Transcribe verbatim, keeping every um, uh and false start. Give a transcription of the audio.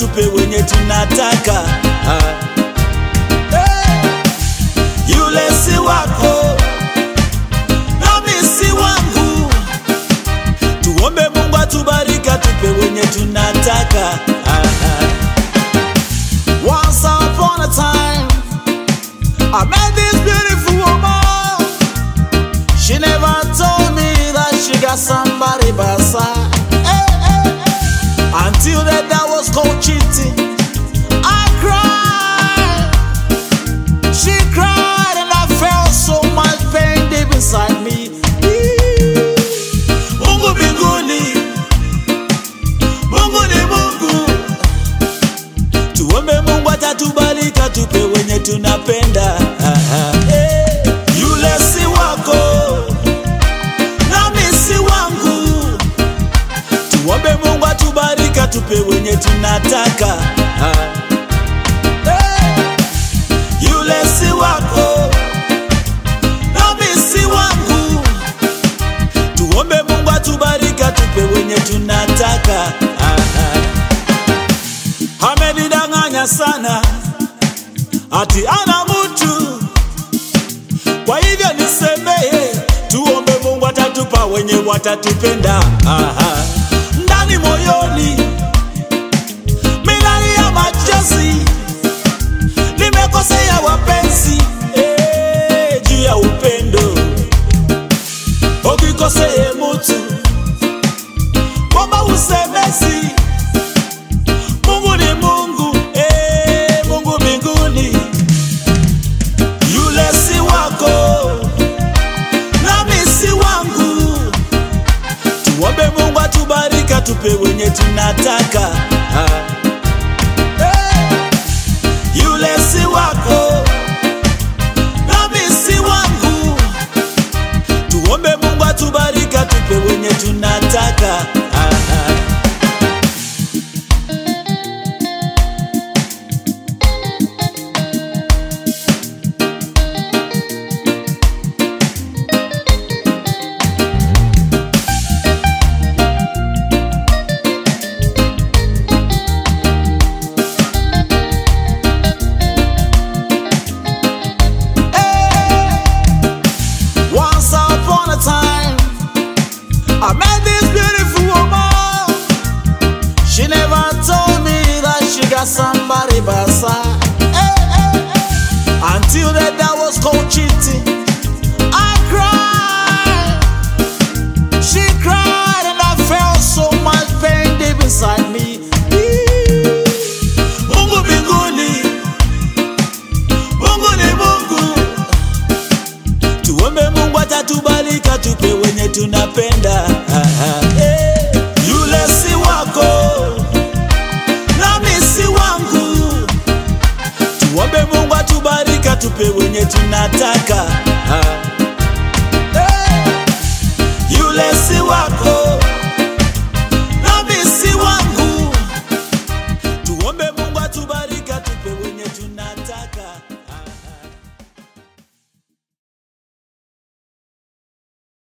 tupe wenye tunataka. Ah. Hey. Yule si wako nami si wangu, tuombe Mungu atubariki tupe wenye tunataka. Ah. Once upon a time I met this beautiful woman. She never told me that she got somebody by her side. Hey, hey, hey. Until that that was called cheating. I cried. She cried and I felt so much pain deep inside me. Mungu mbinguni, Mungu ni Mungu, tuombe Mungu atatubariki tupe wenye tunapenda. Hey. Yule si wako nami si wangu, tuombe Mungu atubariki tupe wenye tunataka. Hey. Yule si wako nami si wangu, tuombe Mungu atubariki tupe wenye tunataka. Amenidanganya sana ati ana mtu, kwa hivyo nisemeye, tuombe Mungu atatupa wenye watatupenda. Aha. Ndani moyoni milali ya machozi, nimekosea wapenzi eh, juu ya upendo. Ukikosea mtu kwamba usemezi, Mungu ni Mungu, eh, Mungu mbinguni. Yule si wako nami si wangu, tuombe Mungu atubariki tupe wenye tunataka. Hey. Yule si wako nami si wangu, tuombe Mungu atubariki tupe wenye tunataka. I met this beautiful woman. She never told me that she got somebody by her side. Hey, hey, hey. Until that that was called cheating. I cried. She cried and I felt so much pain deep inside me. Mungu mbinguni, Mungu ni Mungu, tuombe Mungu atatubariki tupe wenye tunapenda. Hey. Yule si wako nami si wangu, tuombe Mungu atubariki tupe wenye tunataka.